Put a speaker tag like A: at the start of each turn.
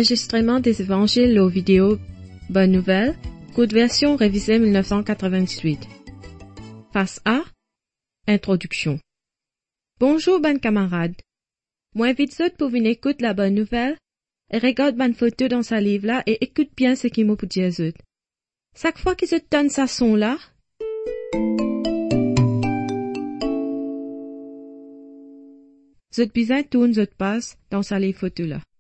A: enregistrement des évangiles aux vidéos Bonne Nouvelle, Code version révisée 1998. Face A, Introduction. Bonjour, bonnes camarades. Moi invite ceux pour venir écouter la bonne nouvelle et regarde bonne photo dans sa livre là et écoute bien ce qu'il m'a pour dire zut. Chaque fois qu'ils se donnent sa son là, zut bizarre tourne zut passe dans sa livre photo là.